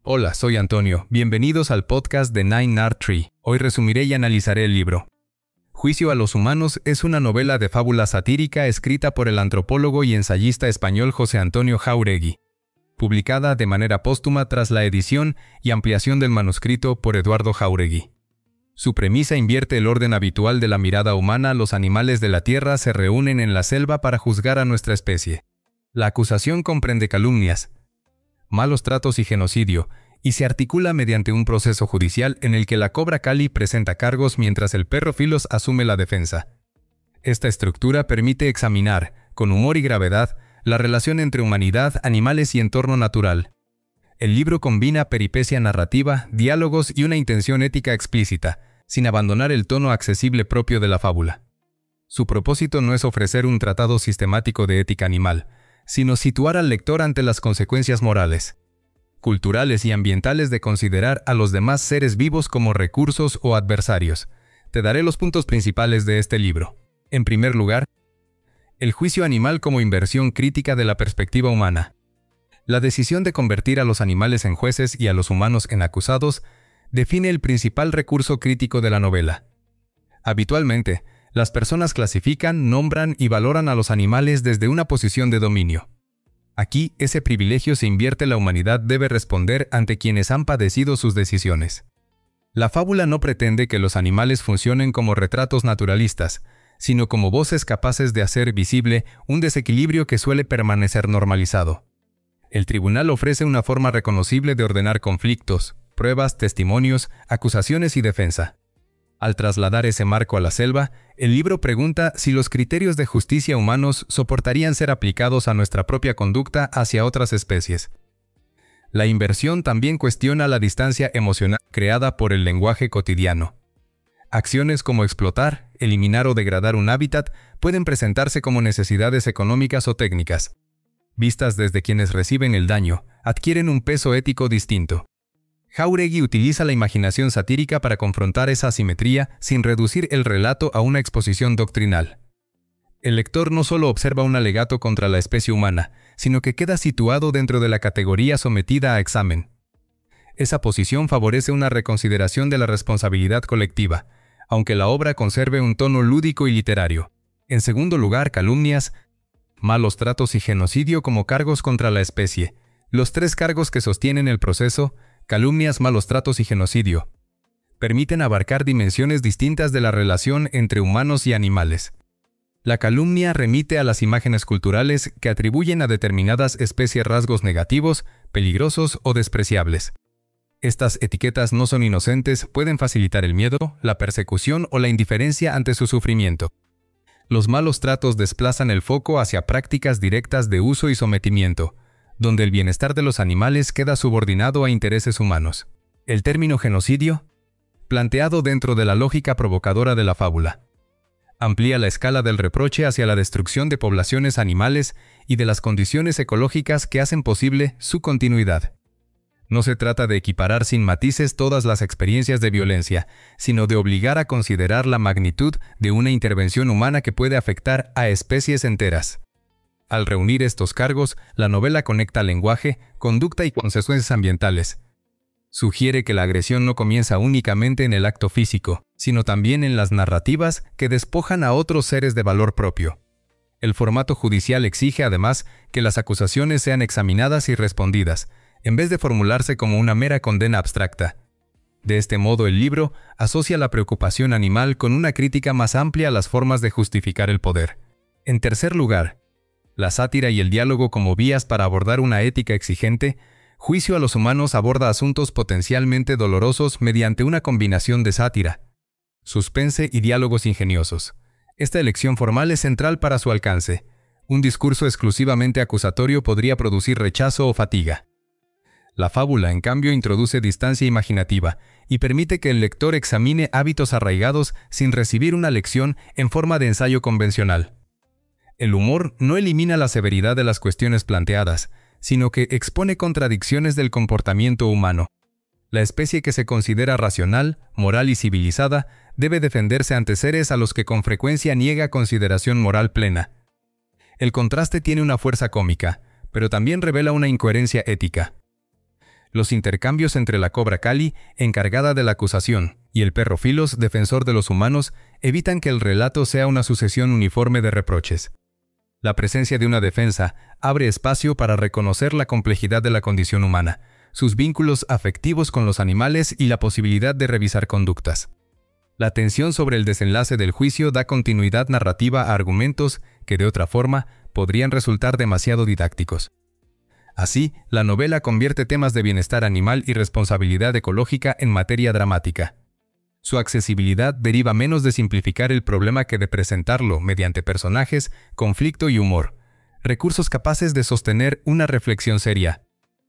Hola, soy Antonio. Bienvenidos al podcast de 9R3. Hoy resumiré y analizaré el libro. Juicio a los humanos es una novela de fábula satírica escrita por el antropólogo y ensayista español José Antonio Jáuregui, publicada de manera póstuma tras la edición y ampliación del manuscrito por Eduardo Jáuregui. Su premisa invierte el orden habitual de la mirada humana. Los animales de la tierra se reúnen en la selva para juzgar a nuestra especie. La acusación comprende calumnias, malos tratos y genocidio, y se articula mediante un proceso judicial en el que la cobra Cali presenta cargos mientras el perro Filos asume la defensa. Esta estructura permite examinar, con humor y gravedad, la relación entre humanidad, animales y entorno natural. El libro combina peripecia narrativa, diálogos y una intención ética explícita, sin abandonar el tono accesible propio de la fábula. Su propósito no es ofrecer un tratado sistemático de ética animal, sino situar al lector ante las consecuencias morales, culturales y ambientales de considerar a los demás seres vivos como recursos o adversarios. Te daré los puntos principales de este libro. En primer lugar, el juicio animal como inversión crítica de la perspectiva humana. La decisión de convertir a los animales en jueces y a los humanos en acusados define el principal recurso crítico de la novela. Habitualmente, las personas clasifican, nombran y valoran a los animales desde una posición de dominio. Aquí, ese privilegio se invierte. La humanidad debe responder ante quienes han padecido sus decisiones. La fábula no pretende que los animales funcionen como retratos naturalistas, sino como voces capaces de hacer visible un desequilibrio que suele permanecer normalizado. El tribunal ofrece una forma reconocible de ordenar conflictos, pruebas, testimonios, acusaciones y defensa. Al trasladar ese marco a la selva, el libro pregunta si los criterios de justicia humanos soportarían ser aplicados a nuestra propia conducta hacia otras especies. La inversión también cuestiona la distancia emocional creada por el lenguaje cotidiano. Acciones como explotar, eliminar o degradar un hábitat pueden presentarse como necesidades económicas o técnicas. Vistas desde quienes reciben el daño, adquieren un peso ético distinto. Jáuregui utiliza la imaginación satírica para confrontar esa asimetría sin reducir el relato a una exposición doctrinal. El lector no solo observa un alegato contra la especie humana, sino que queda situado dentro de la categoría sometida a examen. Esa posición favorece una reconsideración de la responsabilidad colectiva, aunque la obra conserve un tono lúdico y literario. En segundo lugar, calumnias, malos tratos y genocidio como cargos contra la especie. Los tres cargos que sostienen el proceso, calumnias, malos tratos y genocidio, permiten abarcar dimensiones distintas de la relación entre humanos y animales. La calumnia remite a las imágenes culturales que atribuyen a determinadas especies rasgos negativos, peligrosos o despreciables. Estas etiquetas no son inocentes, pueden facilitar el miedo, la persecución o la indiferencia ante su sufrimiento. Los malos tratos desplazan el foco hacia prácticas directas de uso y sometimiento, donde el bienestar de los animales queda subordinado a intereses humanos. El término genocidio, planteado dentro de la lógica provocadora de la fábula, amplía la escala del reproche hacia la destrucción de poblaciones animales y de las condiciones ecológicas que hacen posible su continuidad. No se trata de equiparar sin matices todas las experiencias de violencia, sino de obligar a considerar la magnitud de una intervención humana que puede afectar a especies enteras. Al reunir estos cargos, la novela conecta lenguaje, conducta y consecuencias ambientales. Sugiere que la agresión no comienza únicamente en el acto físico, sino también en las narrativas que despojan a otros seres de valor propio. El formato judicial exige además que las acusaciones sean examinadas y respondidas, en vez de formularse como una mera condena abstracta. De este modo, el libro asocia la preocupación animal con una crítica más amplia a las formas de justificar el poder. En tercer lugar, la sátira y el diálogo como vías para abordar una ética exigente. Juicio a los humanos aborda asuntos potencialmente dolorosos mediante una combinación de sátira, suspense y diálogos ingeniosos. Esta elección formal es central para su alcance. Un discurso exclusivamente acusatorio podría producir rechazo o fatiga. La fábula, en cambio, introduce distancia imaginativa y permite que el lector examine hábitos arraigados sin recibir una lección en forma de ensayo convencional. El humor no elimina la severidad de las cuestiones planteadas, sino que expone contradicciones del comportamiento humano. La especie que se considera racional, moral y civilizada debe defenderse ante seres a los que con frecuencia niega consideración moral plena. El contraste tiene una fuerza cómica, pero también revela una incoherencia ética. Los intercambios entre la cobra Cali, encargada de la acusación, y el perro Filos, defensor de los humanos, evitan que el relato sea una sucesión uniforme de reproches. La presencia de una defensa abre espacio para reconocer la complejidad de la condición humana, sus vínculos afectivos con los animales y la posibilidad de revisar conductas. La tensión sobre el desenlace del juicio da continuidad narrativa a argumentos que, de otra forma, podrían resultar demasiado didácticos. Así, la novela convierte temas de bienestar animal y responsabilidad ecológica en materia dramática. Su accesibilidad deriva menos de simplificar el problema que de presentarlo mediante personajes, conflicto y humor, recursos capaces de sostener una reflexión seria.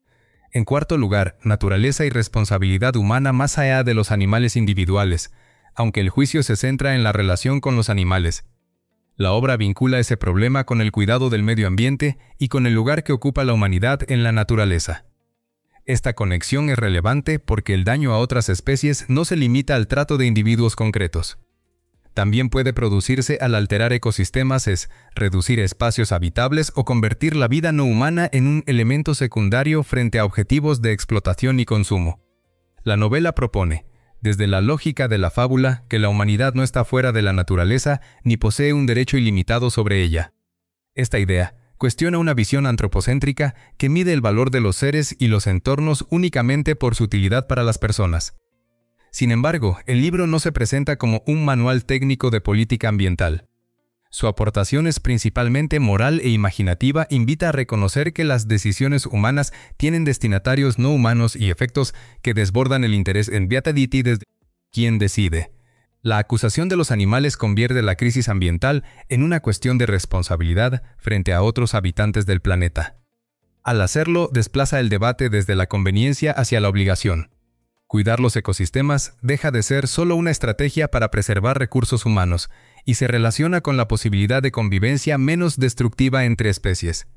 En cuarto lugar, naturaleza y responsabilidad humana más allá de los animales individuales, aunque el juicio se centra en la relación con los animales. La obra vincula ese problema con el cuidado del medio ambiente y con el lugar que ocupa la humanidad en la naturaleza. Esta conexión es relevante porque el daño a otras especies no se limita al trato de individuos concretos. También puede producirse al alterar ecosistemas, es reducir espacios habitables o convertir la vida no humana en un elemento secundario frente a objetivos de explotación y consumo. La novela propone, desde la lógica de la fábula, que la humanidad no está fuera de la naturaleza ni posee un derecho ilimitado sobre ella. Esta idea cuestiona una visión antropocéntrica que mide el valor de los seres y los entornos únicamente por su utilidad para las personas. Sin embargo, el libro no se presenta como un manual técnico de política ambiental. Su aportación es principalmente moral e imaginativa, invita a reconocer que las decisiones humanas tienen destinatarios no humanos y efectos que desbordan el interés en beatitude desde quien decide. La acusación de los animales convierte la crisis ambiental en una cuestión de responsabilidad frente a otros habitantes del planeta. Al hacerlo, desplaza el debate desde la conveniencia hacia la obligación. Cuidar los ecosistemas deja de ser solo una estrategia para preservar recursos humanos y se relaciona con la posibilidad de convivencia menos destructiva entre especies.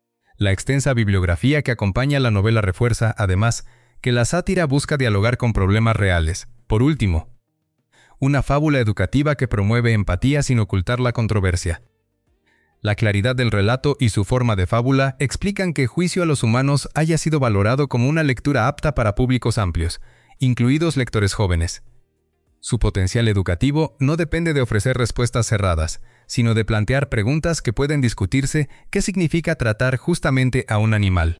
La extensa bibliografía que acompaña la novela refuerza, además, que la sátira busca dialogar con problemas reales. Por último, una fábula educativa que promueve empatía sin ocultar la controversia. La claridad del relato y su forma de fábula explican que Juicio a los humanos haya sido valorado como una lectura apta para públicos amplios, incluidos lectores jóvenes. Su potencial educativo no depende de ofrecer respuestas cerradas, sino de plantear preguntas que pueden discutirse qué significa tratar justamente a un animal,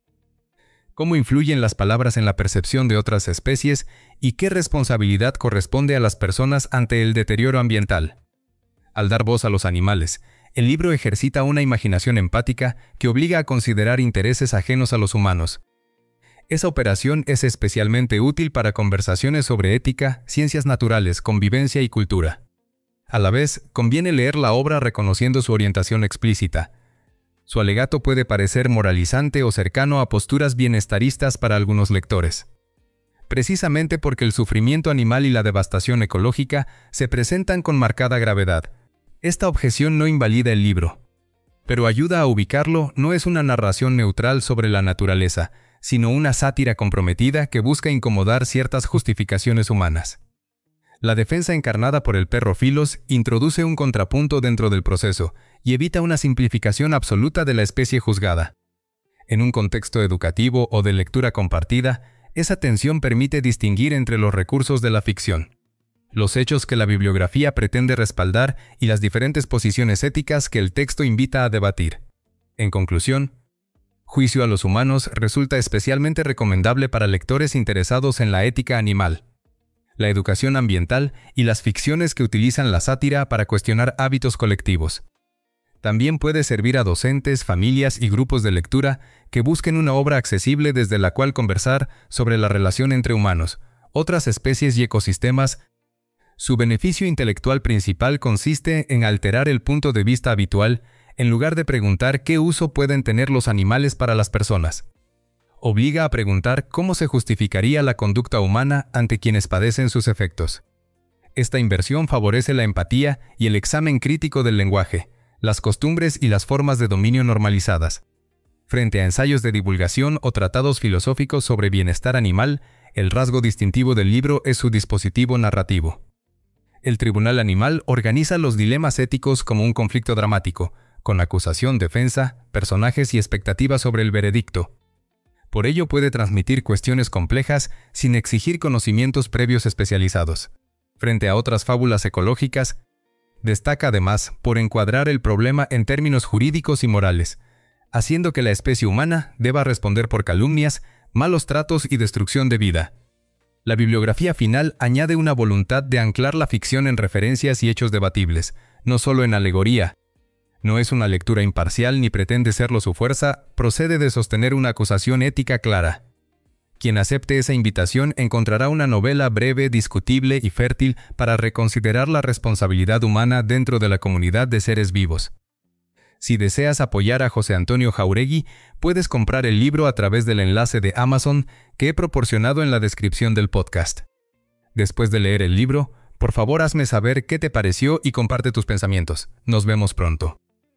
cómo influyen las palabras en la percepción de otras especies y qué responsabilidad corresponde a las personas ante el deterioro ambiental. Al dar voz a los animales, el libro ejercita una imaginación empática que obliga a considerar intereses ajenos a los humanos. Esa operación es especialmente útil para conversaciones sobre ética, ciencias naturales, convivencia y cultura. A la vez, conviene leer la obra reconociendo su orientación explícita. Su alegato puede parecer moralizante o cercano a posturas bienestaristas para algunos lectores. Precisamente porque el sufrimiento animal y la devastación ecológica se presentan con marcada gravedad. Esta objeción no invalida el libro, pero ayuda a ubicarlo. No es una narración neutral sobre la naturaleza, sino una sátira comprometida que busca incomodar ciertas justificaciones humanas. La defensa encarnada por el perro Filos introduce un contrapunto dentro del proceso y evita una simplificación absoluta de la especie juzgada. En un contexto educativo o de lectura compartida, esa tensión permite distinguir entre los recursos de la ficción, los hechos que la bibliografía pretende respaldar y las diferentes posiciones éticas que el texto invita a debatir. En conclusión, Juicio a los humanos resulta especialmente recomendable para lectores interesados en la ética animal, la educación ambiental y las ficciones que utilizan la sátira para cuestionar hábitos colectivos. También puede servir a docentes, familias y grupos de lectura que busquen una obra accesible desde la cual conversar sobre la relación entre humanos, otras especies y ecosistemas. Su beneficio intelectual principal consiste en alterar el punto de vista habitual en lugar de preguntar qué uso pueden tener los animales para las personas. Obliga a preguntar cómo se justificaría la conducta humana ante quienes padecen sus efectos. Esta inversión favorece la empatía y el examen crítico del lenguaje, las costumbres y las formas de dominio normalizadas. Frente a ensayos de divulgación o tratados filosóficos sobre bienestar animal, el rasgo distintivo del libro es su dispositivo narrativo. El tribunal animal organiza los dilemas éticos como un conflicto dramático, con acusación, defensa, personajes y expectativas sobre el veredicto. Por ello puede transmitir cuestiones complejas sin exigir conocimientos previos especializados. Frente a otras fábulas ecológicas, destaca además por encuadrar el problema en términos jurídicos y morales, haciendo que la especie humana deba responder por calumnias, malos tratos y destrucción de vida. La bibliografía final añade una voluntad de anclar la ficción en referencias y hechos debatibles, no solo en alegoría. No es una lectura imparcial ni pretende serlo su fuerza, procede de sostener una acusación ética clara. Quien acepte esa invitación encontrará una novela breve, discutible y fértil para reconsiderar la responsabilidad humana dentro de la comunidad de seres vivos. Si deseas apoyar a José Antonio Jáuregui, puedes comprar el libro a través del enlace de Amazon que he proporcionado en la descripción del podcast. Después de leer el libro, por favor hazme saber qué te pareció y comparte tus pensamientos. Nos vemos pronto.